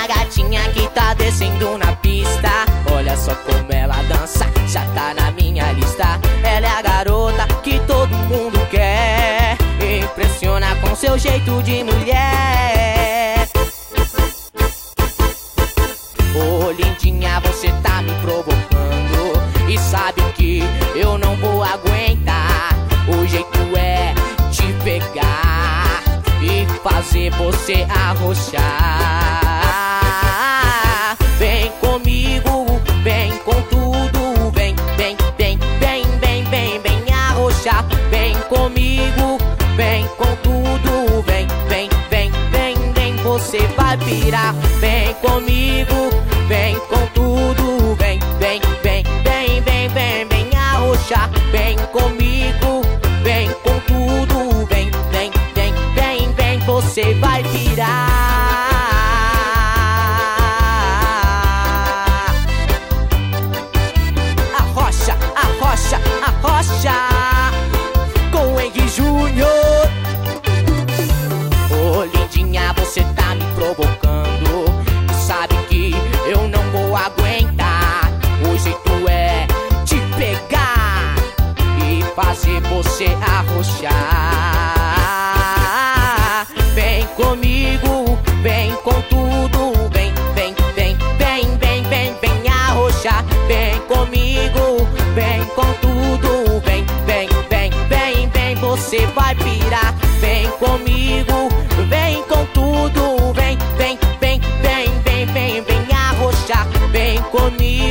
gatinha que tá descendo na pista. Olha só como ela dança, já tá na minha lista. Ela é a garota que todo mundo quer, impressiona com seu jeito de mulher. Ô lindinha, você tá me provocando e sabe que eu não vou aguentar. O jeito é te pegar e fazer você arrochar. Vem comigo, vem com tudo, vem, vem, vem, vem, vem, vem, vem arrochar. Vem comigo, vem com tudo, vem, vem, vem, vem, vem, você vai pirar. Vem comigo, vem com tudo, vem, vem, vem, vem, vem, vem, vem arrochar. Vem comigo, vem com tudo, vem, vem, vem, vem, vem, você vai pirar. Arrocha, arrocha, arrocha com o Henry Júnior. Ô lindinha, você tá me provocando e sabe que eu não vou aguentar. O jeito é te pegar e fazer você arrochar. Vem comigo, vem com tudo, vem, vem, vem, vem, vem, vem, vem arrochar. Vem comigo, vem com tudo, vem, vem, vem, vem, vem, você vai pirar. Vem comigo, vem com tudo, vem, vem, vem, vem, vem, vem, vem arrochar. Vem comigo.